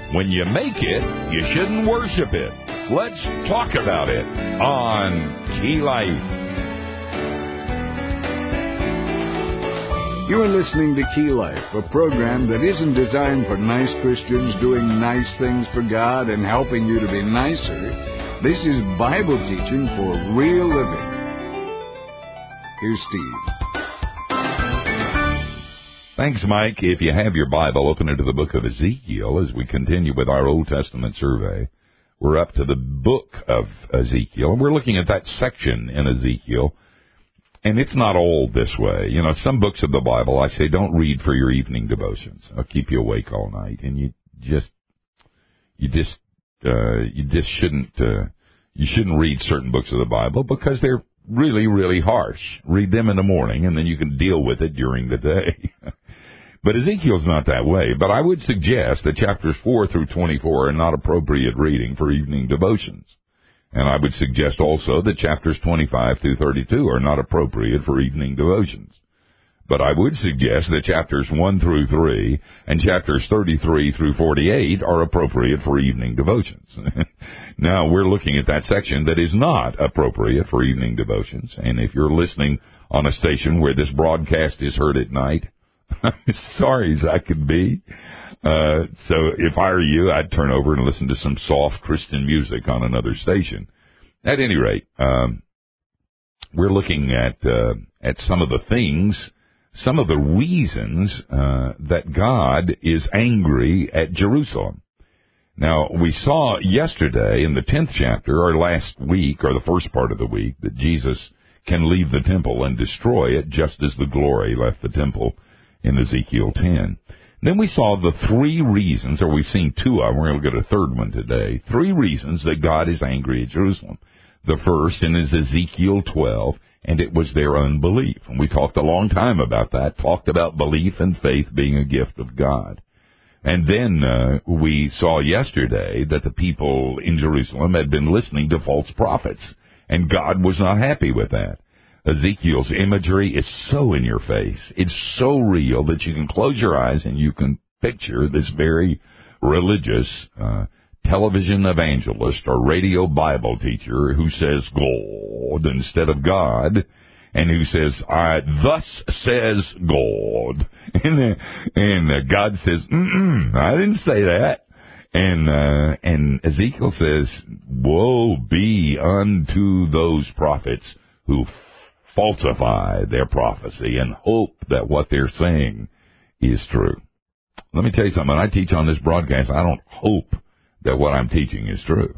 When you make it, you shouldn't worship it. Let's talk about it on Key Life. You are listening to Key Life, a program that isn't designed for nice Christians doing nice things for God and helping you to be nicer. This is Bible teaching for real living. Here's Steve. Thanks, Mike. If you have your Bible, open it to the book of Ezekiel as we continue with our Old Testament survey. We're up to the book of Ezekiel. We're looking at that section in Ezekiel, and it's not all this way. You know, some books of the Bible, I say, don't read for your evening devotions. I'll keep you awake all night, and you shouldn't read certain books of the Bible because they're really, really harsh. Read them in the morning, and then you can deal with it during the day. But Ezekiel's not that way. But I would suggest that chapters 4 through 24 are not appropriate reading for evening devotions. And I would suggest also that chapters 25 through 32 are not appropriate for evening devotions. But I would suggest that chapters 1 through 3 and chapters 33 through 48 are appropriate for evening devotions. Now, we're looking at that section that is not appropriate for evening devotions. And if you're listening on a station where this broadcast is heard at night, I'm as sorry as I could be. So if I were you, I'd turn over and listen to some soft Christian music on another station. At any rate, we're looking at some of the things, some of the reasons that God is angry at Jerusalem. Now, we saw yesterday in the 10th chapter, or last week, or the first part of the week, that Jesus can leave the temple and destroy it just as the glory left the temple in Ezekiel 10. Then we saw the three reasons, or we've seen two of them, we're going to get a third one today, three reasons that God is angry at Jerusalem. The first is Ezekiel 12, and it was their unbelief. And we talked a long time about that, talked about belief and faith being a gift of God. And then we saw yesterday that the people in Jerusalem had been listening to false prophets, and God was not happy with that. Ezekiel's imagery is so in your face. It's so real that you can close your eyes and you can picture this very religious television evangelist or radio Bible teacher who says God instead of God, and who says, thus says God. And God says, I didn't say that. And Ezekiel says, woe be unto those prophets who falsify their prophecy and hope that what they're saying is true. Let me tell you something. When I teach on this broadcast, I don't hope that what I'm teaching is true.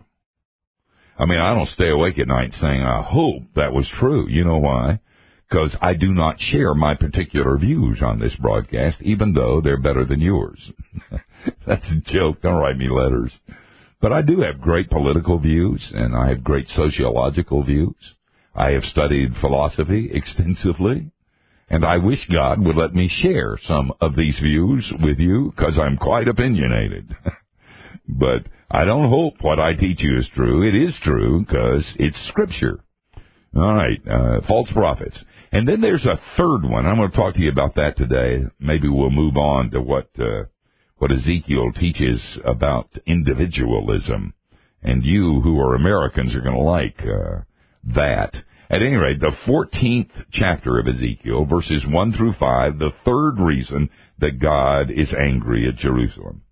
I mean, I don't stay awake at night saying, I hope that was true. You know why? Because I do not share my particular views on this broadcast, even though they're better than yours. That's a joke. Don't write me letters. But I do have great political views, and I have great sociological views. I have studied philosophy extensively, and I wish God would let me share some of these views with you, because I'm quite opinionated. But I don't hope what I teach you is true. It is true, because it's Scripture. All right, false prophets. And then there's a third one. I'm going to talk to you about that today. Maybe we'll move on to what Ezekiel teaches about individualism. And you who are Americans are going to like that. At any rate, the 14th chapter of Ezekiel, verses 1 through 5, the third reason that God is angry at Jerusalem.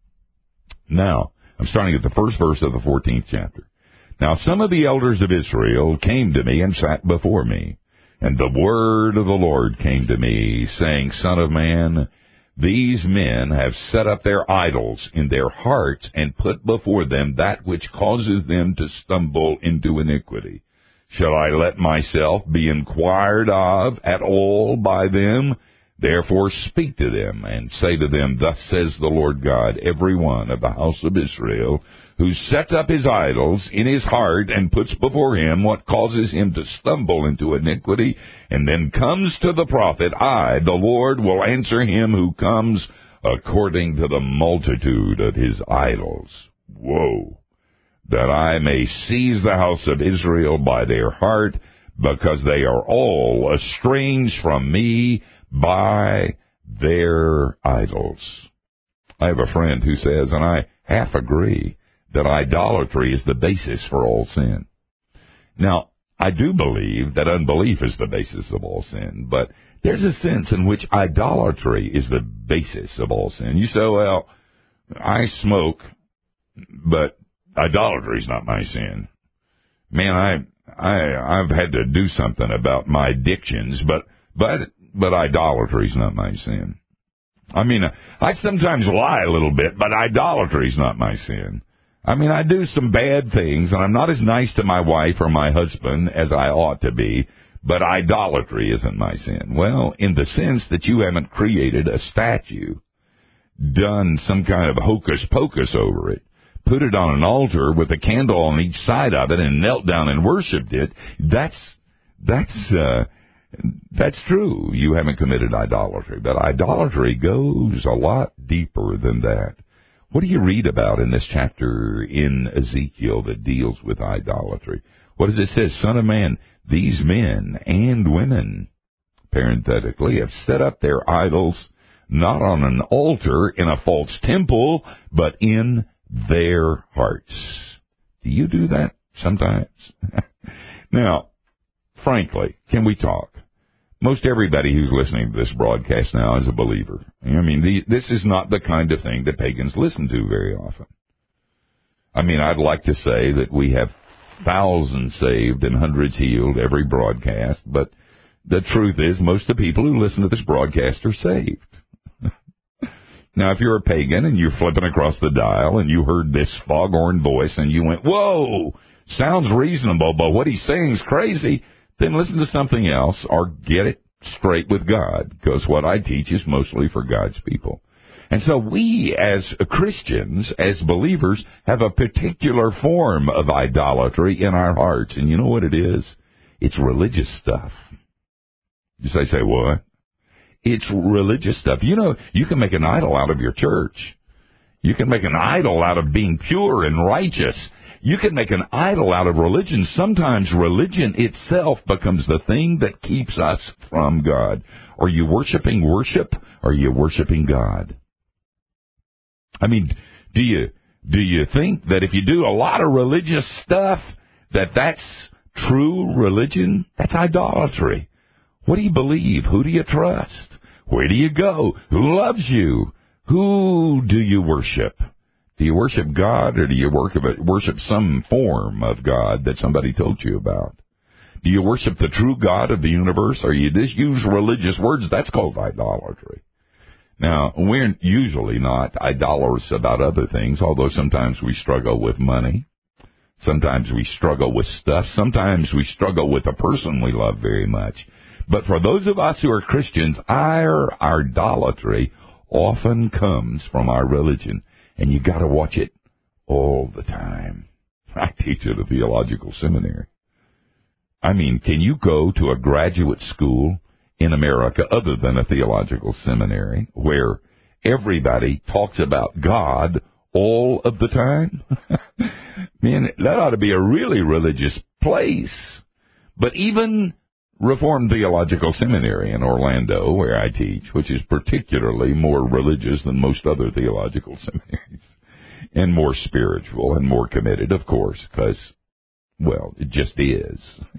Now, I'm starting at the first verse of the 14th chapter. Now, some of the elders of Israel came to me and sat before me, and the word of the Lord came to me, saying, Son of man, these men have set up their idols in their hearts and put before them that which causes them to stumble into iniquity. Shall I let myself be inquired of at all by them? Therefore speak to them, and say to them, Thus says the Lord God, every one of the house of Israel, who sets up his idols in his heart, and puts before him what causes him to stumble into iniquity, and then comes to the prophet, I, the Lord, will answer him who comes according to the multitude of his idols. Woe! That I may seize the house of Israel by their heart, because they are all estranged from me by their idols. I have a friend who says, and I half agree, that idolatry is the basis for all sin. Now, I do believe that unbelief is the basis of all sin, but there's a sense in which idolatry is the basis of all sin. You say, well, I smoke, but idolatry is not my sin. Man, I've had to do something about my addictions, but idolatry is not my sin. I mean, I sometimes lie a little bit, but idolatry is not my sin. I mean, I do some bad things, and I'm not as nice to my wife or my husband as I ought to be, but idolatry isn't my sin. Well, in the sense that you haven't created a statue, done some kind of hocus pocus over it, put it on an altar with a candle on each side of it and knelt down and worshipped it, that's true. You haven't committed idolatry. But idolatry goes a lot deeper than that. What do you read about in this chapter in Ezekiel that deals with idolatry? What does it say? Son of man, these men and women, parenthetically, have set up their idols not on an altar in a false temple, but in their hearts. Do you do that sometimes? Now, frankly, can we talk? Most everybody who's listening to this broadcast now is a believer. I mean, this is not the kind of thing that pagans listen to very often. I mean, I'd like to say that we have thousands saved and hundreds healed every broadcast, but the truth is most of the people who listen to this broadcast are saved. Now, if you're a pagan and you're flipping across the dial and you heard this foghorn voice and you went, whoa, sounds reasonable, but what he's saying is crazy, then listen to something else or get it straight with God, because what I teach is mostly for God's people. And so we, as Christians, as believers, have a particular form of idolatry in our hearts. And you know what it is? It's religious stuff. You say what? It's religious stuff. You know, you can make an idol out of your church. You can make an idol out of being pure and righteous. You can make an idol out of religion. Sometimes religion itself becomes the thing that keeps us from God. Are you worshiping worship? Or are you worshiping God? I mean, do you think that if you do a lot of religious stuff, that's true religion? That's idolatry. What do you believe? Who do you trust? Where do you go? Who loves you? Who do you worship? Do you worship God, or do you worship some form of God that somebody told you about? Do you worship the true God of the universe, or you just use religious words? That's called idolatry. Now, we're usually not idolatrous about other things, although sometimes we struggle with money. Sometimes we struggle with stuff. Sometimes we struggle with a person we love very much. But for those of us who are Christians, our idolatry often comes from our religion. And you got to watch it all the time. I teach at a theological seminary. I mean, can you go to a graduate school in America other than a theological seminary where everybody talks about God all of the time? Man, that ought to be a really religious place. But even Reformed Theological Seminary in Orlando, where I teach, which is particularly more religious than most other theological seminaries, and more spiritual and more committed, of course, because, well, it just is.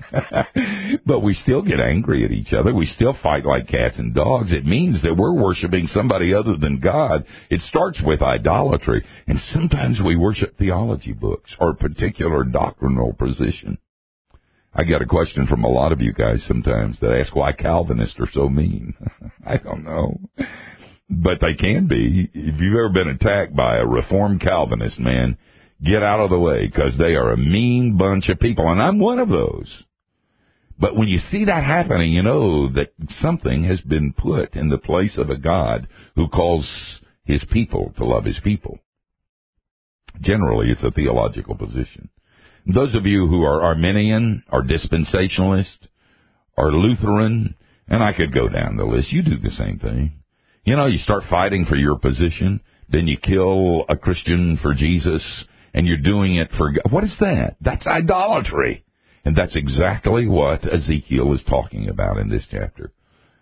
But we still get angry at each other. We still fight like cats and dogs. It means that we're worshiping somebody other than God. It starts with idolatry. And sometimes we worship theology books or a particular doctrinal position. I get a question from a lot of you guys sometimes that ask why Calvinists are so mean. I don't know. But they can be. If you've ever been attacked by a Reformed Calvinist, man, get out of the way, because they are a mean bunch of people, and I'm one of those. But when you see that happening, you know that something has been put in the place of a God who calls his people to love his people. Generally, it's a theological position. Those of you who are Arminian, or dispensationalist, or Lutheran, and I could go down the list, you do the same thing. You know, you start fighting for your position, then you kill a Christian for Jesus, and you're doing it for God. What is that? That's idolatry. And that's exactly what Ezekiel is talking about in this chapter.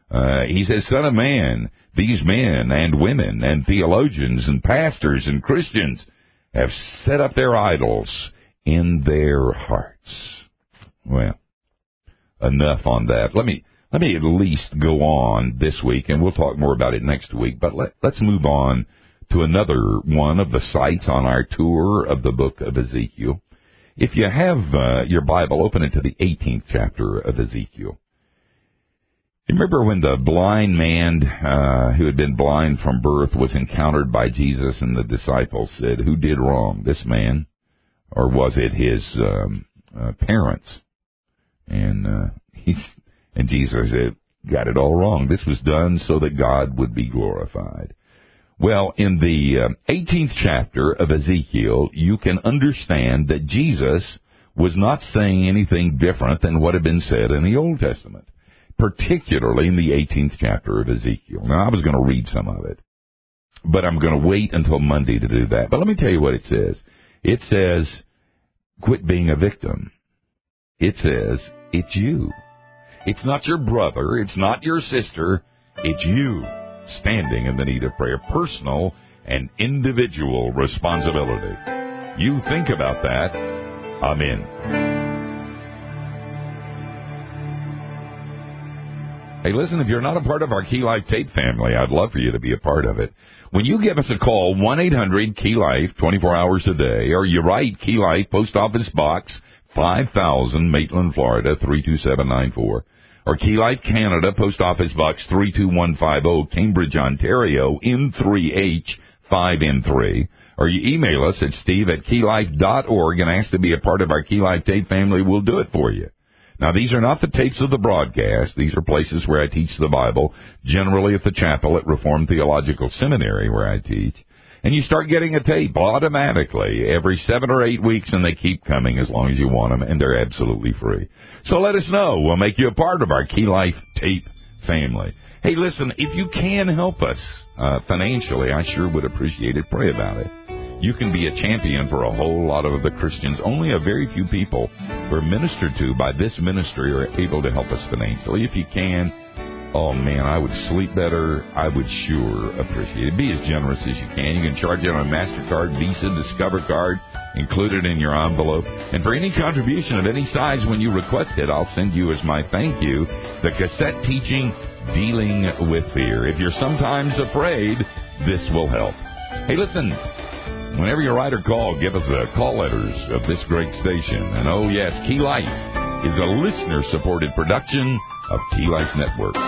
He says, Son of man, these men and women and theologians and pastors and Christians have set up their idols in their hearts. Well, enough on that. Let me at least go on this week, and we'll talk more about it next week. But let's move on to another one of the sites on our tour of the book of Ezekiel. If you have your Bible, open it to the 18th chapter of Ezekiel. You remember when the blind man who had been blind from birth was encountered by Jesus, and the disciples said, who did wrong, this man, or was it his parents? And Jesus said, got it all wrong. This was done so that God would be glorified. Well, in the 18th chapter of Ezekiel, you can understand that Jesus was not saying anything different than what had been said in the Old Testament, particularly in the 18th chapter of Ezekiel. Now, I was going to read some of it, but I'm going to wait until Monday to do that. But let me tell you what it says. It says, quit being a victim. It says, it's you. It's not your brother. It's not your sister. It's you standing in the need of prayer. Personal and individual responsibility. You think about that. I'm in. Hey, listen, if you're not a part of our Key Life Tape family, I'd love for you to be a part of it. When you give us a call, 1-800-KEY-LIFE, 24 hours a day, or you write Key Life, Post Office Box 5000, Maitland, Florida, 32794, or Key Life Canada, Post Office Box 32150, Cambridge, Ontario, N3H5N3, or you email us at steve@keylife.org and ask to be a part of our Key Life Tape family. We'll do it for you. Now, these are not the tapes of the broadcast. These are places where I teach the Bible, generally at the chapel at Reformed Theological Seminary where I teach. And you start getting a tape automatically every 7 or 8 weeks, and they keep coming as long as you want them, and they're absolutely free. So let us know. We'll make you a part of our Key Life Tape family. Hey, listen, if you can help us financially, I sure would appreciate it. Pray about it. You can be a champion for a whole lot of the Christians. Only a very few people who are ministered to by this ministry are able to help us financially. If you can, oh man, I would sleep better. I would sure appreciate it. Be as generous as you can. You can charge it on a MasterCard, Visa, Discover card, include it in your envelope. And for any contribution of any size when you request it, I'll send you as my thank you the cassette teaching, Dealing with Fear. If you're sometimes afraid, this will help. Hey, listen. Whenever you write or call, give us the call letters of this great station. And oh, yes, Key Life is a listener-supported production of Key Life Network.